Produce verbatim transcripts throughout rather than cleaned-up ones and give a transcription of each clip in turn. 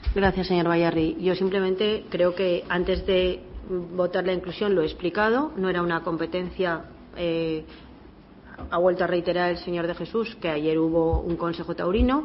Gracias, señor Bayarri. Yo simplemente creo que antes de votar la inclusión lo he explicado. No era una competencia. Eh, ha vuelto a reiterar el señor de Jesús que ayer hubo un Consejo Taurino.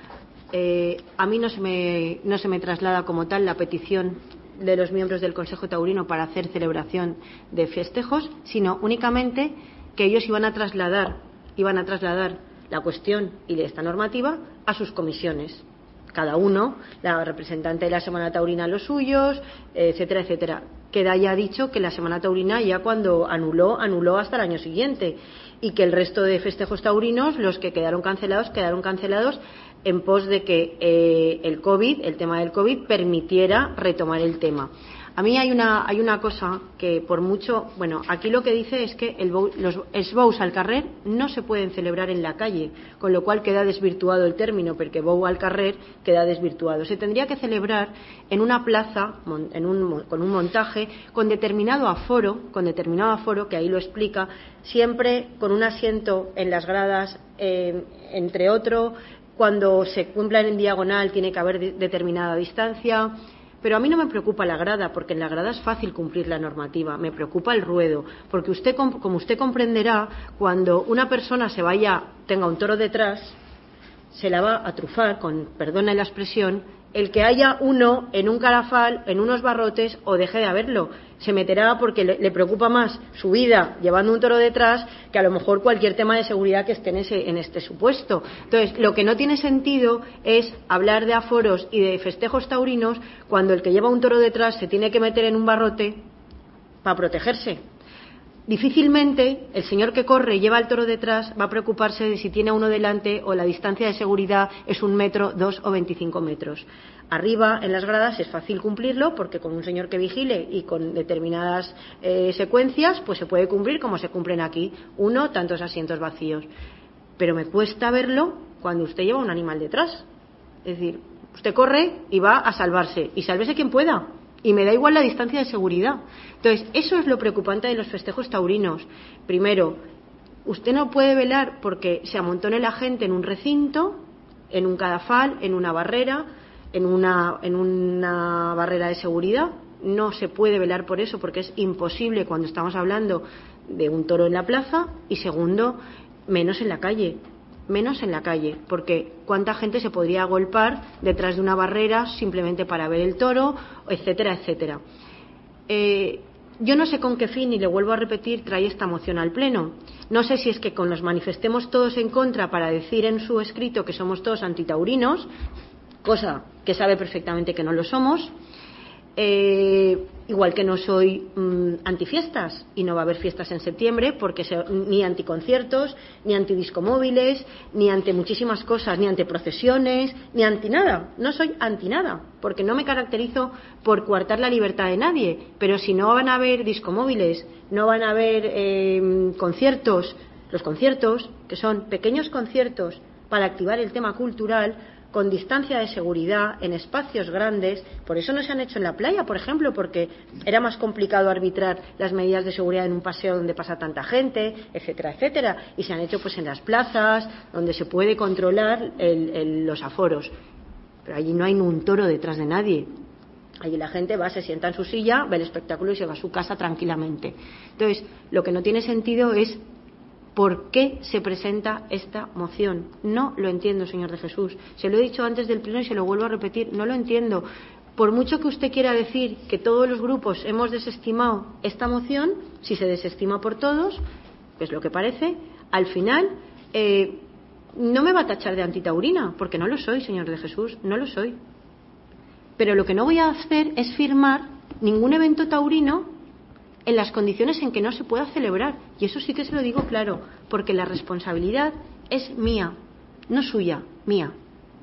Eh, a mí no se me, no se me traslada como tal la petición de los miembros del Consejo Taurino para hacer celebración de festejos, sino únicamente que ellos iban a trasladar, iban a trasladar la cuestión y de esta normativa a sus comisiones. Cada uno, la representante de la Semana Taurina los suyos, etcétera, etcétera. Queda ya dicho que la Semana Taurina ya cuando anuló, anuló hasta el año siguiente y que el resto de festejos taurinos, los que quedaron cancelados, quedaron cancelados en pos de que eh, el COVID, el tema del COVID, permitiera retomar el tema. A mí hay una, hay una cosa que por mucho, bueno, aquí lo que dice es que el, los esbous al carrer no se pueden celebrar en la calle, con lo cual queda desvirtuado el término, porque bou al carrer queda desvirtuado. Se tendría que celebrar en una plaza, en un, con un montaje, con determinado aforo, con determinado aforo, que ahí lo explica, siempre con un asiento en las gradas, eh, entre otro, cuando se cumplan en diagonal tiene que haber de, determinada distancia. Pero a mí no me preocupa la grada, porque en la grada es fácil cumplir la normativa. Me preocupa el ruedo, porque usted, como usted comprenderá, cuando una persona se vaya, tenga un toro detrás, se la va a trufar, con perdone la expresión, el que haya uno en un carafal, en unos barrotes, o deje de haberlo. Se meterá porque le, le preocupa más su vida llevando un toro detrás que a lo mejor cualquier tema de seguridad que esté en, ese, en este supuesto. Entonces, lo que no tiene sentido es hablar de aforos y de festejos taurinos cuando el que lleva un toro detrás se tiene que meter en un barrote para protegerse. Difícilmente el señor que corre y lleva el toro detrás va a preocuparse de si tiene a uno delante o la distancia de seguridad es un metro, dos o veinticinco metros. Arriba en las gradas es fácil cumplirlo porque con un señor que vigile y con determinadas eh, secuencias pues se puede cumplir como se cumplen aquí, uno, tantos asientos vacíos. Pero me cuesta verlo cuando usted lleva un animal detrás. Es decir, usted corre y va a salvarse y sálvese quien pueda. Y me da igual la distancia de seguridad. Entonces, eso es lo preocupante de los festejos taurinos. Primero, usted no puede velar porque se amontone la gente en un recinto, en un cadafal, en una barrera, en una, en una barrera de seguridad. No se puede velar por eso porque es imposible cuando estamos hablando de un toro en la plaza. Y segundo, menos en la calle. menos en la calle, porque cuánta gente se podría agolpar detrás de una barrera simplemente para ver el toro, etcétera, etcétera. Eh, yo no sé con qué fin, y le vuelvo a repetir, trae esta moción al Pleno. No sé si es que con nos manifestemos todos en contra para decir en su escrito que somos todos antitaurinos, cosa que sabe perfectamente que no lo somos. Eh, igual que no soy mmm, antifiestas y no va a haber fiestas en septiembre porque se, ni anticonciertos, ni antidiscomóviles, ni ante muchísimas cosas, ni ante procesiones, ni anti nada. No soy anti nada porque no me caracterizo por coartar la libertad de nadie, pero si no van a haber discomóviles, no van a haber eh, conciertos, los conciertos, que son pequeños conciertos para activar el tema cultural, con distancia de seguridad, en espacios grandes. Por eso no se han hecho en la playa, por ejemplo, porque era más complicado arbitrar las medidas de seguridad en un paseo donde pasa tanta gente, etcétera, etcétera. Y se han hecho pues en las plazas, donde se puede controlar el, el, los aforos. Pero allí no hay ni un toro detrás de nadie. Allí la gente va, se sienta en su silla, ve el espectáculo y se va a su casa tranquilamente. Entonces, lo que no tiene sentido es ¿por qué se presenta esta moción? No lo entiendo, señor de Jesús. Se lo he dicho antes del pleno y se lo vuelvo a repetir. No lo entiendo. Por mucho que usted quiera decir que todos los grupos hemos desestimado esta moción, si se desestima por todos, que es lo que parece, al final eh, no me va a tachar de antitaurina, porque no lo soy, señor de Jesús, no lo soy. Pero lo que no voy a hacer es firmar ningún evento taurino en las condiciones en que no se pueda celebrar, y eso sí que se lo digo claro, porque la responsabilidad es mía, no suya, mía.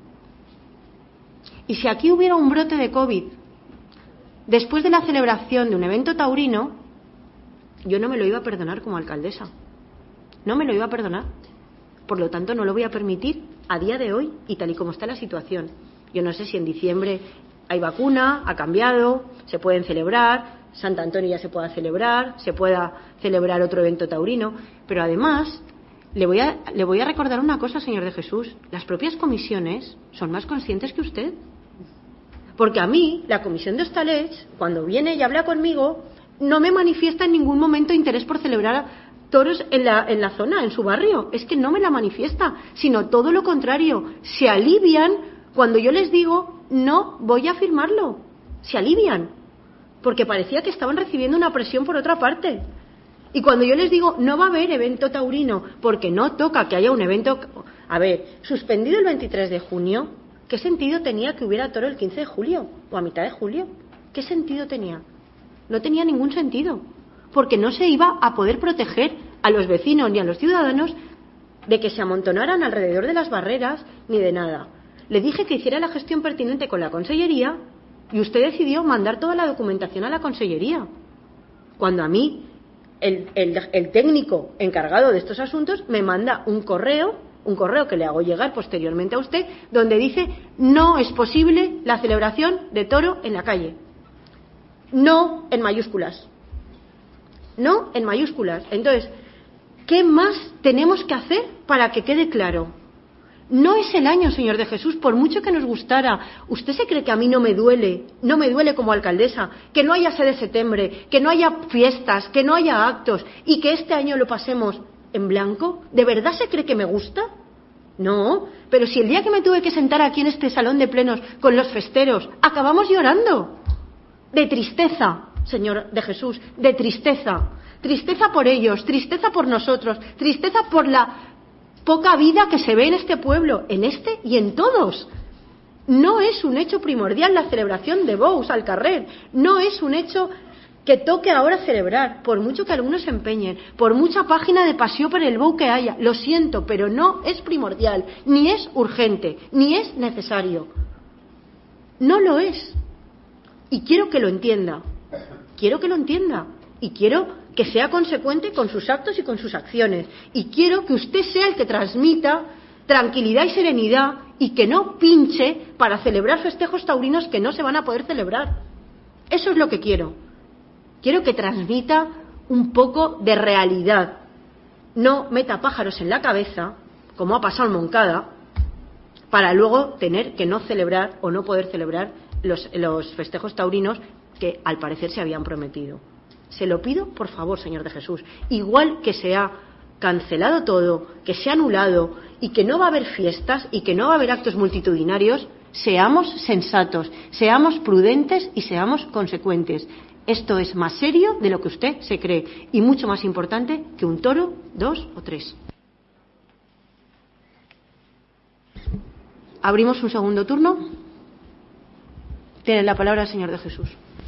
Y si aquí hubiera un brote de COVID después de la celebración de un evento taurino, yo no me lo iba a perdonar como alcaldesa, no me lo iba a perdonar. Por lo tanto, no lo voy a permitir a día de hoy y tal y como está la situación. Yo no sé si en diciembre hay vacuna, ha cambiado, se pueden celebrar, Santo Antonio ya se pueda celebrar, se pueda celebrar otro evento taurino, pero además le voy a, le voy a recordar una cosa, señor de Jesús, las propias comisiones son más conscientes que usted, Porque a mí, la Comisión de Hostalets, cuando viene y habla conmigo, no me manifiesta en ningún momento interés por celebrar toros en la, en la zona, en su barrio. Es que no me la manifiesta, sino todo lo contrario. Se alivian cuando yo les digo, no voy a firmarlo. Se alivian, porque parecía que estaban recibiendo una presión por otra parte. Y cuando yo les digo, no va a haber evento taurino, porque no toca que haya un evento... A ver, suspendido el veintitrés de junio, ¿qué sentido tenía que hubiera toro el quince de julio o a mitad de julio? ¿Qué sentido tenía? No tenía ningún sentido, porque no se iba a poder proteger a los vecinos ni a los ciudadanos de que se amontonaran alrededor de las barreras ni de nada. Le dije que hiciera la gestión pertinente con la consellería y usted decidió mandar toda la documentación a la consellería, cuando a mí el, el, el técnico encargado de estos asuntos me manda un correo, un correo que le hago llegar posteriormente a usted, donde dice no es posible la celebración de toro en la calle. No en mayúsculas. No en mayúsculas. Entonces, ¿qué más tenemos que hacer para que quede claro? No es el año, Señor de Jesús, por mucho que nos gustara. ¿Usted se cree que a mí no me duele? No me duele como alcaldesa que no haya sede de septiembre, que no haya fiestas, que no haya actos y que este año lo pasemos en blanco. ¿De verdad se cree que me gusta? No, pero si el día que me tuve que sentar aquí en este salón de plenos con los festeros, acabamos llorando. De tristeza, Señor de Jesús, de tristeza. Tristeza por ellos, tristeza por nosotros, tristeza por la poca vida que se ve en este pueblo, en este y en todos. No es un hecho primordial la celebración de Bous al carrer, no es un hecho que toque ahora celebrar, por mucho que algunos se empeñen, por mucha página de paseo por el Bou que haya, lo siento, pero no es primordial, ni es urgente, ni es necesario. No lo es. Y quiero que lo entienda, quiero que lo entienda, y quiero que sea consecuente con sus actos y con sus acciones, y quiero que usted sea el que transmita tranquilidad y serenidad y que no pinche para celebrar festejos taurinos que no se van a poder celebrar. Eso es lo que quiero. Quiero que transmita un poco de realidad, no meta pájaros en la cabeza, como ha pasado en Moncada, para luego tener que no celebrar o no poder celebrar los, los festejos taurinos que al parecer se habían prometido. Se lo pido, por favor, Señor de Jesús. Igual que se ha cancelado todo, que se ha anulado y que no va a haber fiestas y que no va a haber actos multitudinarios, seamos sensatos, seamos prudentes y seamos consecuentes. Esto es más serio de lo que usted se cree y mucho más importante que un toro, dos o tres. Abrimos un segundo turno. Tiene la palabra el Señor de Jesús.